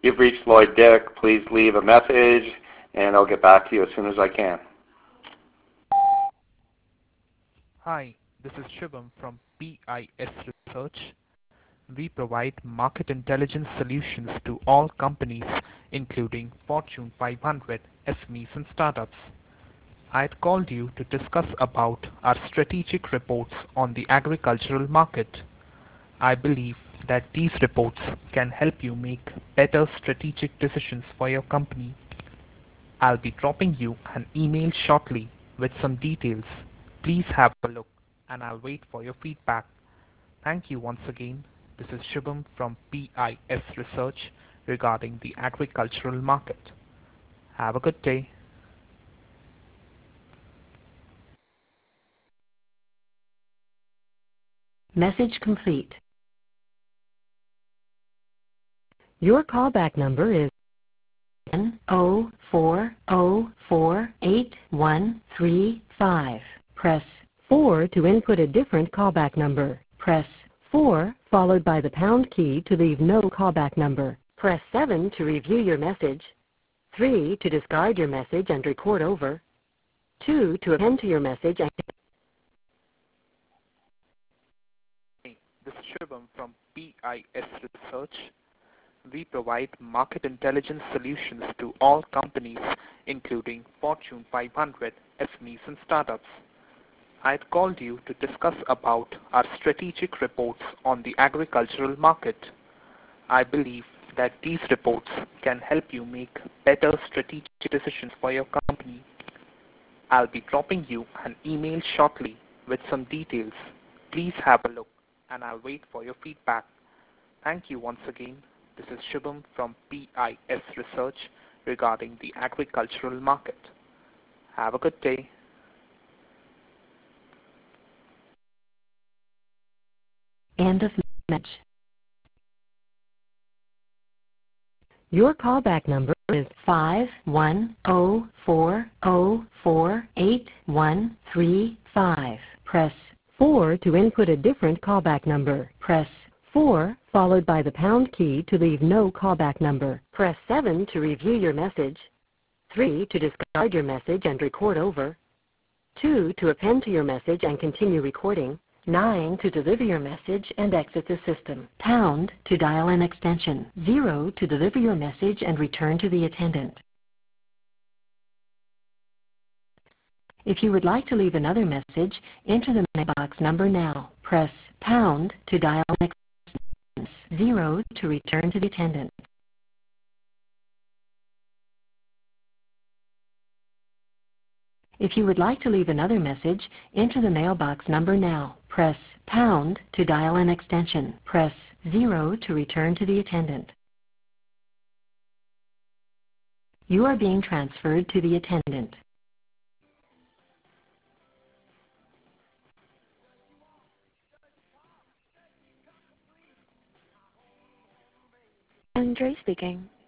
You've reached Lloyd Dick. Please leave a message, and I'll get back to you as soon as I can. Hi, this is Shubham from PIS Research. We provide market intelligence solutions to all companies, including Fortune 500, SMEs, and startups. I had called you to discuss about our strategic reports on the agricultural market. I believe that these reports can help you make better strategic decisions for your company. I'll be dropping you an email shortly with some details. Please have a look, and I'll wait for your feedback. Thank you once again. This is Shubham from PIS Research regarding the agricultural market. Have a good day. Message complete. Your callback number is 1040488135. Press 4 to input a different callback number. Press 4 followed by the pound key to leave no callback number. Press 7 to review your message. 3 to discard your message and record over. 2 to append to your message and This is Shubham from PIS Research. We provide market intelligence solutions to all companies, including Fortune 500, SMEs, and startups. I had called you to discuss about our strategic reports on the agricultural market. I believe that these reports can help you make better strategic decisions for your company. I'll be dropping you an email shortly with some details. Please have a look, and I'll wait for your feedback. Thank you once again. This is Shubham from PIS Research regarding the agricultural market. Have a good day. end of message. Your callback number is 51040488135. Press 4 to input a different callback number. Press 4 followed by the pound key to leave no callback number. Press 7 to review your message. 3 to discard your message and record over. 2 to append to your message and continue recording. 9 to deliver your message and exit the system. Pound to dial an extension. 0 to deliver your message and return to the attendant. If you would like to leave another message, enter the mailbox number now. Press pound to dial an extension. 0 to return to the attendant. If you would like to leave another message, enter the mailbox number now. Press pound to dial an extension. Press 0 to return to the attendant. You are being transferred to the attendant. Andre speaking.